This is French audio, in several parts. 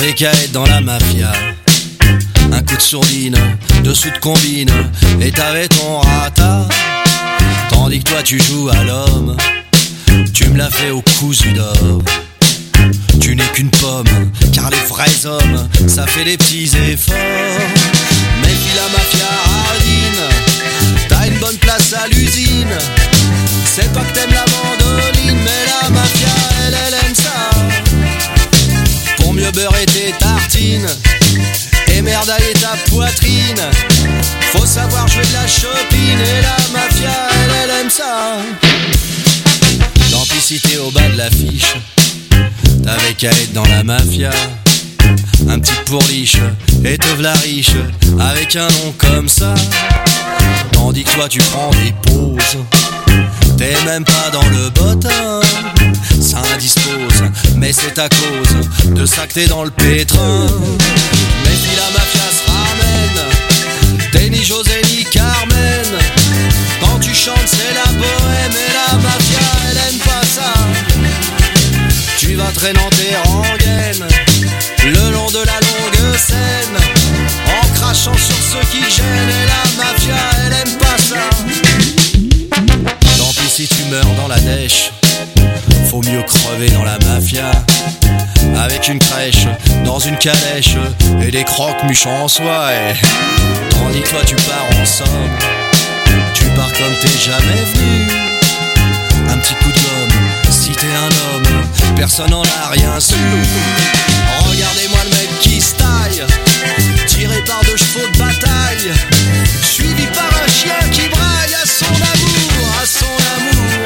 T'avais qu'à être dans la mafia. Un coup de sourdine, dessous de combine, et t'avais ton rata. Tandis que toi tu joues à l'homme, tu me l'as fait au cousu d'or. Tu n'es qu'une pomme, car les vrais hommes, ça fait des petits efforts. Mais puis la mafia hardine, t'as une bonne place à l'usine. C'est pas que t'aimes la mandoline, mais la mafia, elle aime ça. Pour mieux beurrer tes tartines, émerdailler ta poitrine, faut savoir jouer de la chopine. Et la mafia, elle aime ça. L'amplicité au bas de l'affiche, t'avais qu'à être dans la mafia. Un petit pourliche, et te v'la riche, avec un nom comme ça. Tandis que toi tu prends des pauses, t'es même pas dans le bottin. Ça indispose, mais c'est à cause de ça que t'es dans le pétrin. Mais puis la mafia se ramène, t'es ni José ni Carmen. Quand tu chantes c'est la bohème, et la mafia elle aime pas ça. Tu vas traîner tes rengaines le long de la longue scène, en crachant sur ceux qui gênent. Et la mafia elle aime pas ça. Tant pis si tu meurs dans la dèche, faut mieux crever dans la mafia. Avec une crèche, dans une calèche, et des croque-muches en soie. Et tandis que toi tu pars en somme, tu pars comme t'es jamais venu. Un petit coup de gomme, si t'es un homme, personne n'en a rien su. Regardez-moi le mec qui se taille, tiré par 2 chevaux de bataille, suivi par un chien qui braille à son amour, à son amour.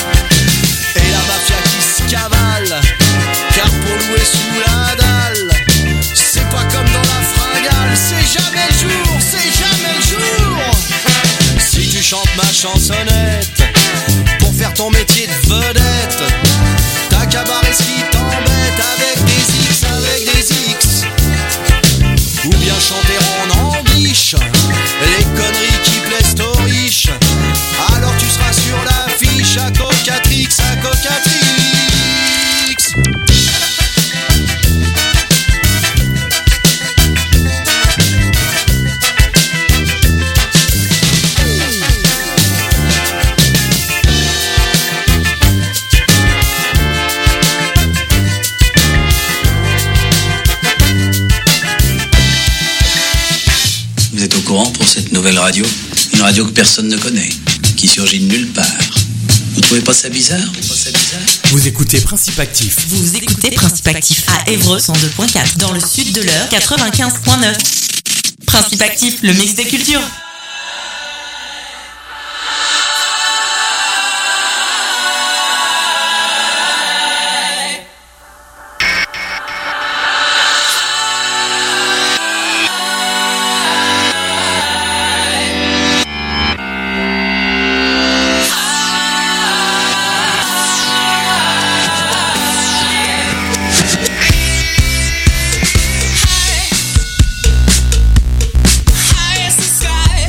Et la mafia qui se cavale, car pour louer sous la dalle, c'est pas comme dans la fringale, c'est jamais le jour, c'est jamais le jour. Si tu chantes ma chansonnette pour faire ton métier de vedette, t'as qu'à barrer ce qui t'embête avec des X, avec des X. Ou bien chanter en anglish les conneries qui plaisent aux riches. Alors tu seras sur l'affiche à Cocatrix, à Cocatrix. Vous êtes au courant pour cette nouvelle radio? Une radio que personne ne connaît, qui surgit de nulle part. Vous trouvez pas ça bizarre? Vous écoutez Principe Actif. Vous écoutez Principe Actif à Évreux 102.4, dans le sud de l'Eure 95.9. Principe Actif, le mix des cultures. Sky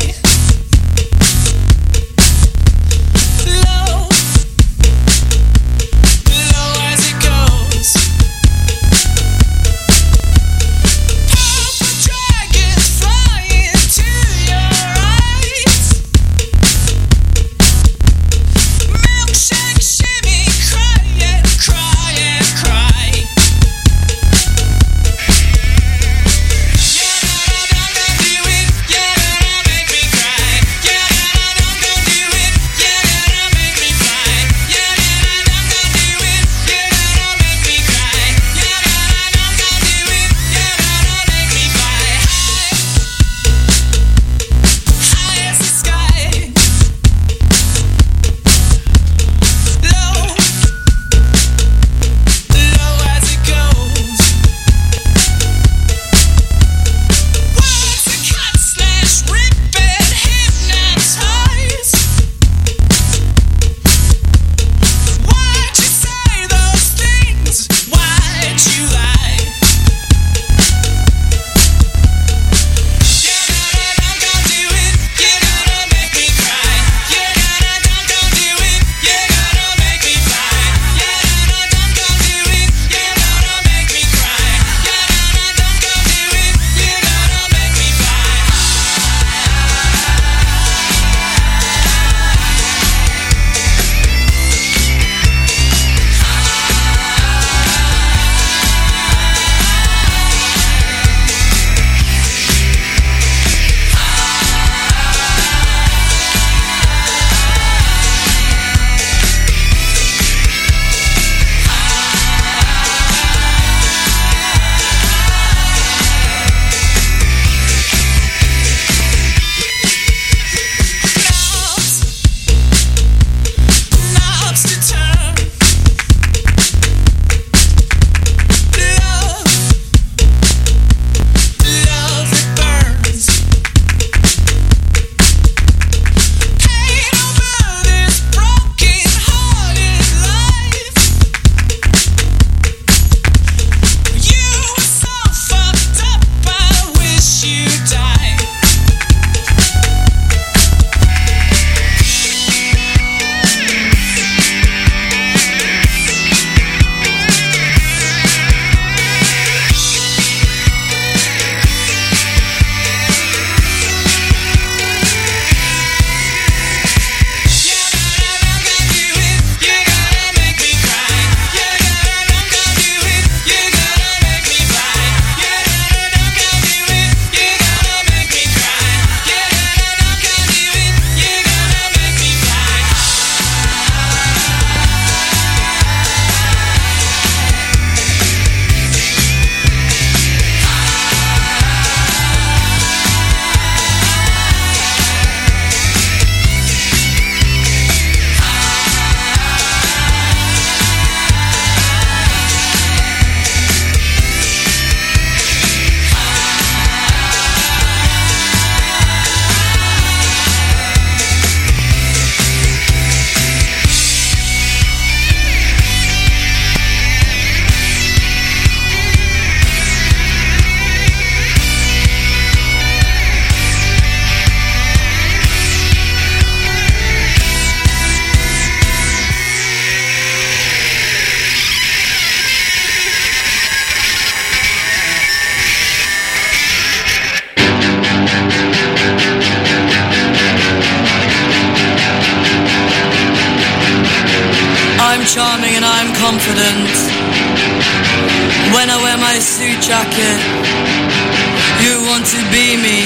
charming and I'm confident. When I wear my suit jacket, you want to be me.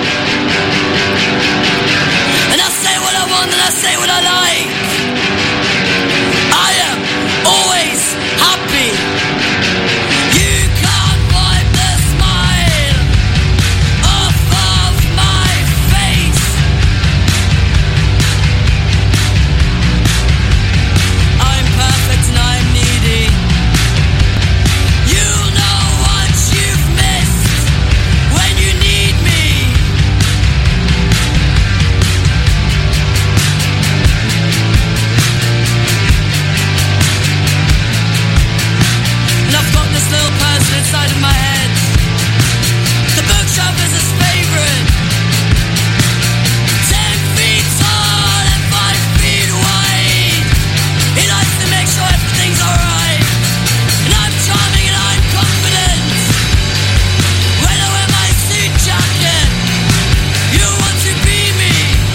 And I say what I want and I say what I like. I am always happy. You can't wipe the smile off of my face. I'm perfect and I'm needy. You know what you've missed when you need me. And I've got this little person inside of my head. The bookshelf is his favorite. 10 feet tall and 5 feet wide. He likes to make sure everything's alright. And I'm charming and I'm confident. When I wear my suit jacket, you want to be me.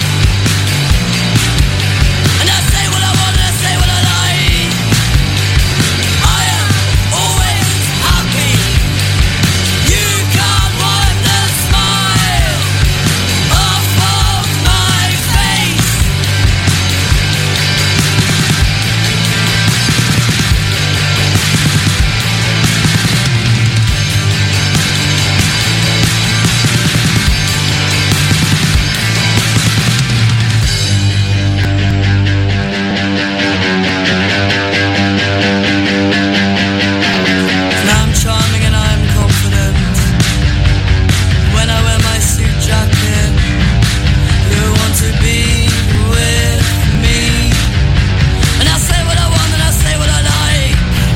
And I say what I want and I say what I like. I am always happy. You can't wipe the smile off of my face. And I'm charming and I'm confident. When I wear my suit jacket, you want to be with me. And I say what I want and I say what I like.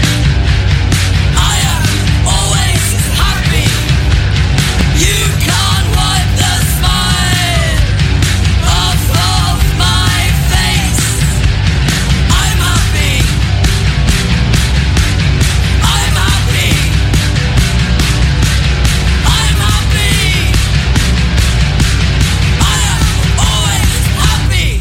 I am always happy. You can't wipe the smile off of my face. I'm happy. I'm happy. I'm happy. I am always happy.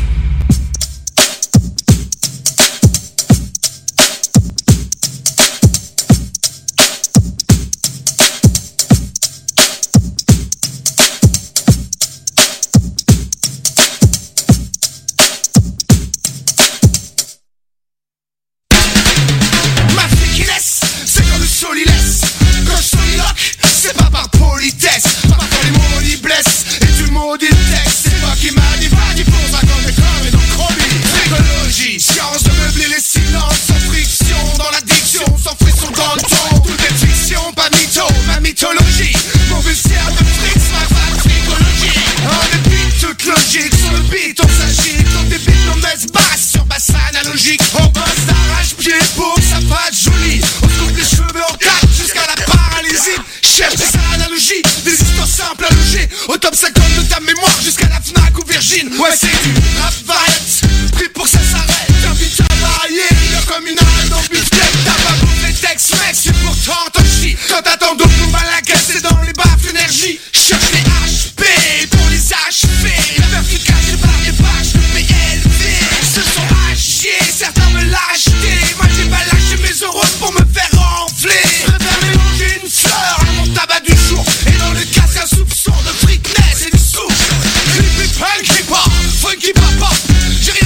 Ma fliquinesse, c'est comme le solilès. Quand je soliloque, c'est pas par politesse. Parfois les mots y blessent et tu maudis le texte. C'est toi qui m'as dit, va d'y pour 50 écoles et donc chromie. Psychologie, science de meubler les silences. Sans friction dans l'addiction, sans frisson dans le ton. Tout est fiction, pas mytho, ma mythologie. Mon bustière de Fritz, ma femme psychologie. En dépit de toute logique, sur le beat on s'agite. On débite nos messes basses sur basse analogique. On bosse d'arrache-pied pour que ça fasse joli. On se coupe les cheveux en quatre jusqu'à la paralysie. Cherche des analogies, des histoires simples à loger. Au top 50 de ta mémoire jusqu'à la Fnac ou Virgin. Ouais, c'est du rap variette, pris pour que ça s'arrête. Un beat à varier, comme une arme dans le beefsteak. T'as pas beau les textes, mec, c'est pourtant ton chi. Quand t'attends d'autres nous mal à casser dans les baffes énergie. Cherche les HP pour les achever. La efficace et par les vaches de PLV. Se sont à chier, certains me lâchent. Moi j'ai pas lâché mes euros pour me faire enfler. Préfère mélanger une fleur à mon tabac du jour. Et dans le casque un soupçon de freakness et de souffle. Creepy punk hip hop, funky pop pop. J'ai rien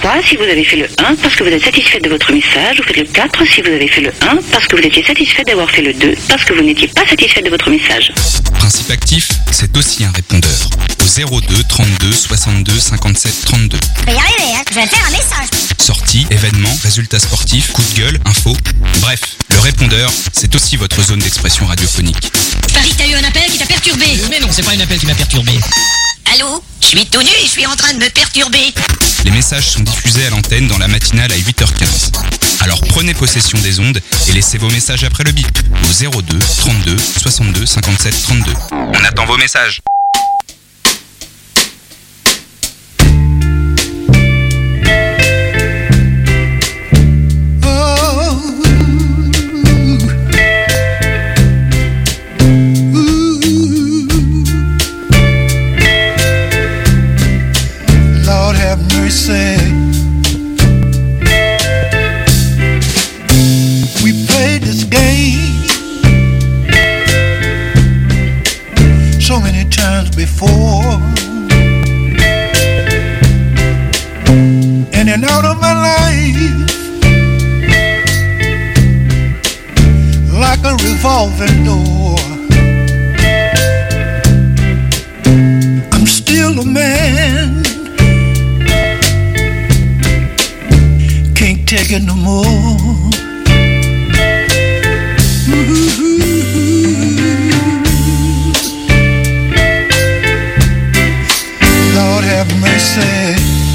3 si vous avez fait le 1 parce que vous êtes satisfait de votre message. Vous faites le 4 si vous avez fait le 1 parce que vous étiez satisfait d'avoir fait le 2 parce que vous n'étiez pas satisfait de votre message. Principe actif, c'est aussi un répondeur. Au 02 32 62 57 32. Je vais y arriver, hein. Je vais faire un message. Sorties, événements, résultats sportifs, coups de gueule, infos. Bref, le répondeur, c'est aussi votre zone d'expression radiophonique. Paris, t'as eu un appel qui t'a perturbé. Mais non, c'est pas un appel qui m'a perturbé. Allô? Je suis tout nu et je suis en train de me perturber. Les messages sont diffusés à l'antenne dans la matinale à 8h15. Alors prenez possession des ondes et laissez vos messages après le bip au 02 32 62 57 32. On attend vos messages. We played this game so many times before, in and out of my life like a revolving door. I'm still a man, can't take it no more. Lord have mercy,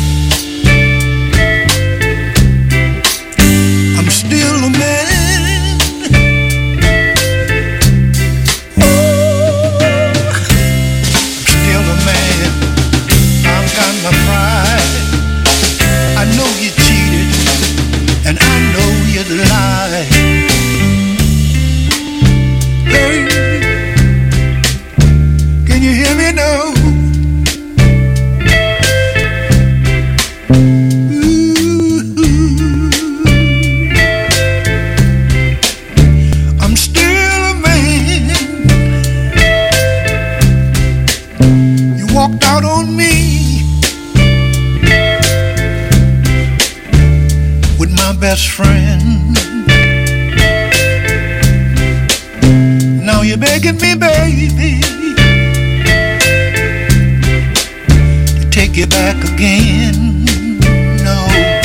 I'm still a man. I'm still a man. I've got my pride. I know you cheated, and I know you lied. Hey, can you hear me now? I'm still a man. You walked out on me with my best friend. Now you're begging me, baby, to take you back again. No,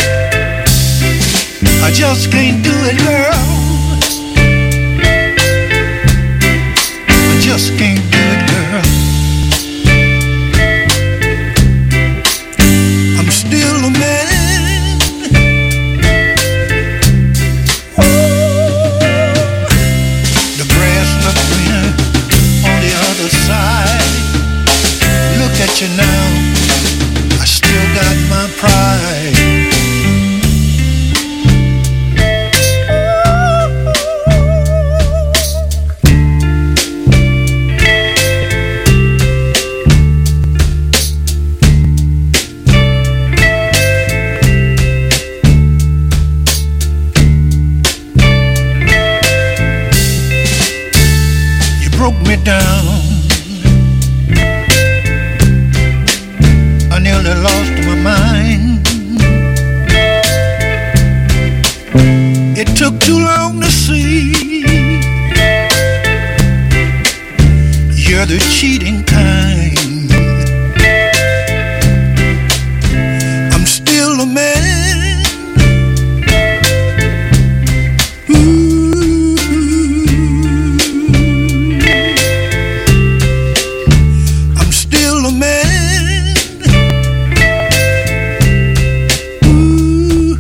I just can't do it, girl. I just can't do it, girl. I'm still a man. The grass looks greener on the other side. Look at you now, I still got my pride. You broke me down, I nearly lost my mind. It took too long to see you're the cheating kind. I'm still a man. Ooh. I'm still a man. Ooh.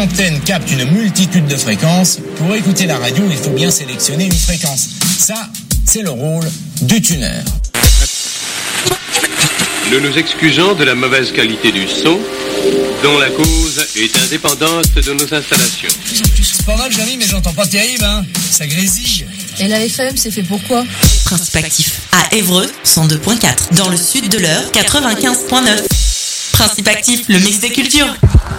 l'antenne capte une multitude de fréquences. Pour écouter la radio, il faut bien sélectionner une fréquence. Ça, c'est le rôle du tuner. Nous nous excusons de la mauvaise qualité du son, dont la cause est indépendante de nos installations. C'est pas mal, Johnny, mais j'entends pas terrible, hein. Ça grésille. Et la FM, c'est fait pourquoi? Principe actif à Évreux, 102.4. Dans le sud de l'Eure, 95.9. Principe actif, le mix des cultures.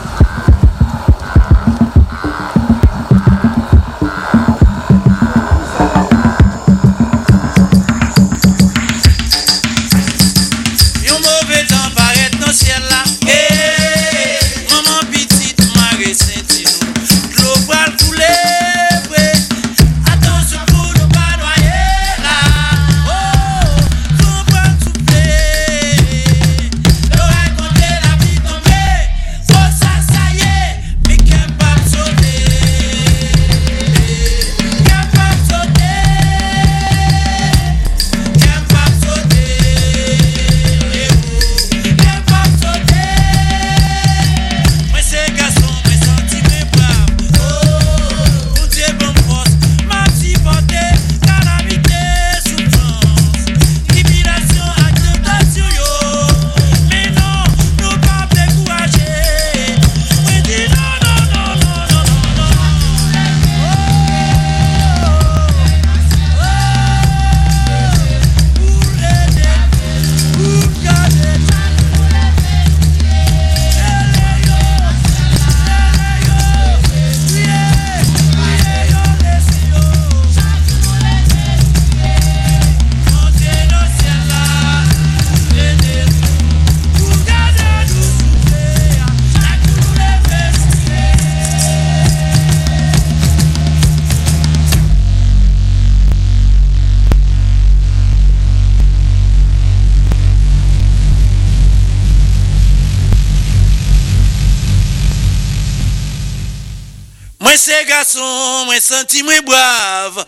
Moi c'est garçon, moi senti moi brave.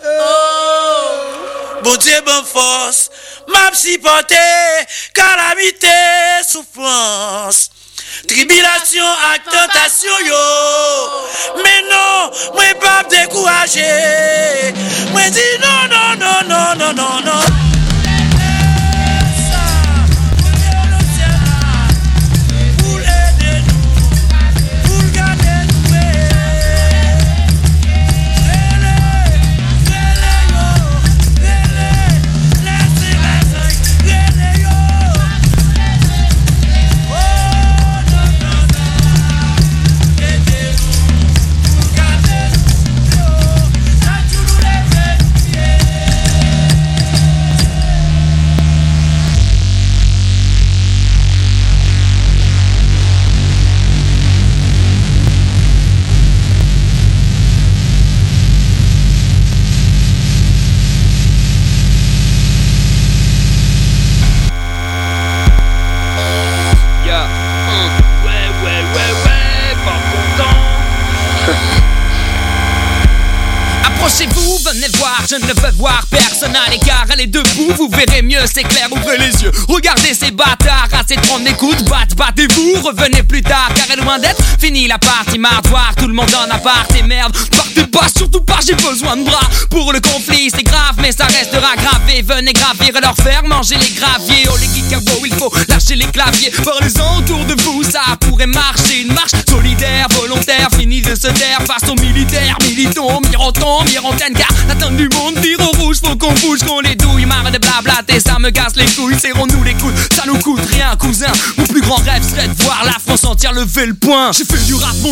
Bon Dieu, bonne force, m'a supporté, calamité, souffrance, tribulation, ak tentation yo. Mais non, moi pas décourager. Moi dis non, non, non, non, non, non, non. Approchez-vous, venez voir, je ne veux voir personne à l'écart. Allez debout, vous verrez mieux, c'est clair, ouvrez les yeux. Regardez ces bâtards, assez de prendre des coups de batte. Battez-vous, revenez plus tard, car est loin d'être fini la partie mardoire. Tout le monde en appart et merde, partez pas, surtout pas, j'ai besoin de bras. Pour le conflit, c'est grave, mais ça restera gravé. Venez gravir et leur faire manger les graviers. Oh les geekabos, il faut lâcher les claviers. Parlez-en autour de vous, ça pourrait marcher. Une marche solidaire, volontaire, fini de se taire. Façon militaire, militons, miroton, mirontaine. Car l'atteinte du monde tire au rouge, faut qu'on bouge, qu'on les douille. Marre de blablater, ça me casse les couilles. Serrons-nous les coudes, ça nous coûte rien, cousin. Mon plus grand rêve serait de voir la France entière lever le poing. J'ai fait du rap,